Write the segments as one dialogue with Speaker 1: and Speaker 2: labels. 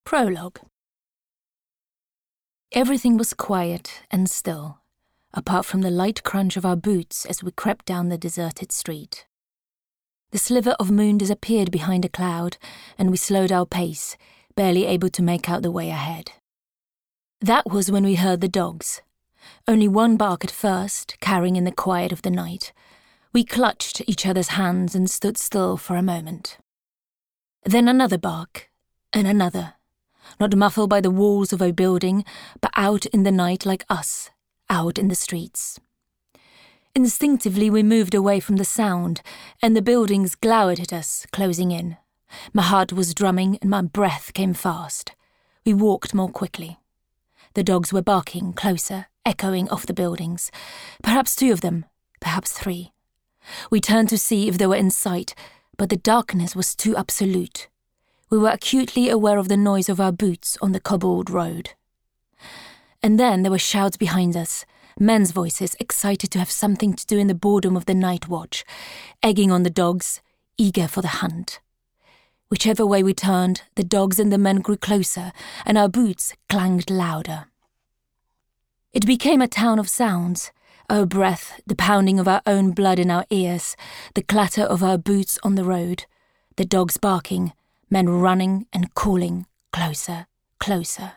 Speaker 1: Prologue. Everything was quiet and still, apart from the light crunch of our boots as we crept down the deserted street. The sliver of moon disappeared behind a cloud, and we slowed our pace, barely able to make out the way ahead. That was when we heard the dogs. Only one bark at first, carrying in the quiet of the night. We clutched each other's hands and stood still for a moment. Then another bark, and another. Not muffled by the walls of a building, but out in the night like us, out in the streets. Instinctively we moved away from the sound, and the buildings glowered at us, closing in. My heart was drumming and my breath came fast. We walked more quickly. The dogs were barking closer, echoing off the buildings. Perhaps 2 of them, perhaps 3. We turned to see if they were in sight, but the darkness was too absolute. We were acutely aware of the noise of our boots on the cobbled road. And then there were shouts behind us, men's voices excited to have something to do in the boredom of the night watch, egging on the dogs, eager for the hunt. Whichever way we turned, the dogs and the men grew closer, and our boots clanged louder. It became a town of sounds, our breath, the pounding of our own blood in our ears, the clatter of our boots on the road, the dogs barking, men running and calling, closer, closer.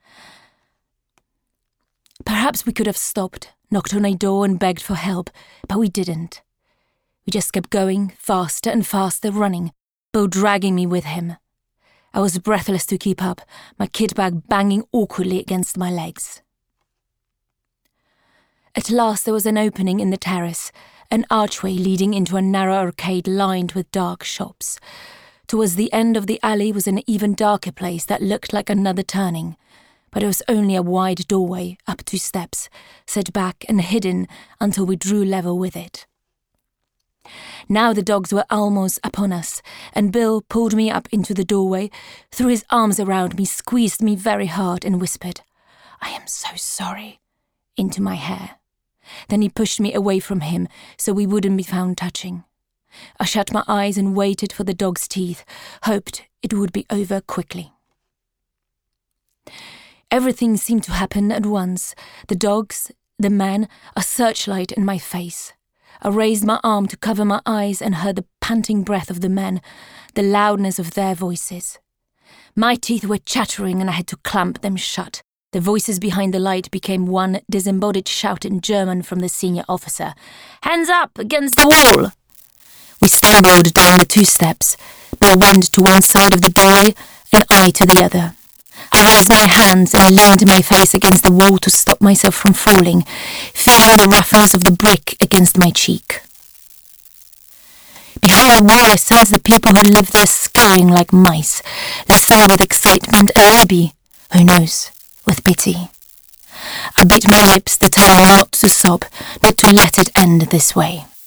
Speaker 1: Perhaps we could have stopped, knocked on a door and begged for help, but we didn't. We just kept going, faster and faster, running, Bo dragging me with him. I was breathless to keep up, my kit bag banging awkwardly against my legs. At last there was an opening in the terrace, an archway leading into a narrow arcade lined with dark shops. Towards the end of the alley was an even darker place that looked like another turning, but it was only a wide doorway up 2 steps, set back and hidden until we drew level with it. Now the dogs were almost upon us, and Bill pulled me up into the doorway, threw his arms around me, squeezed me very hard and whispered, "I am so sorry," into my hair. Then he pushed me away from him so we wouldn't be found touching. I shut my eyes and waited for the dog's teeth, hoped it would be over quickly. Everything seemed to happen at once. The dogs, the man, a searchlight in my face. I raised my arm to cover my eyes and heard the panting breath of the men, the loudness of their voices. My teeth were chattering and I had to clamp them shut. The voices behind the light became one disembodied shout in German from the senior officer. "Hands up against the wall!" We stumbled down the 2 steps. Bill went to one side of the doorway and I to the other. I raised my hands and leaned my face against the wall to stop myself from falling, feeling the roughness of the brick against my cheek. Behind the wall I sensed the people who lived there scurrying like mice, some with excitement and maybe, who knows, with pity. I bit my lips, determined not to sob, not to let it end this way.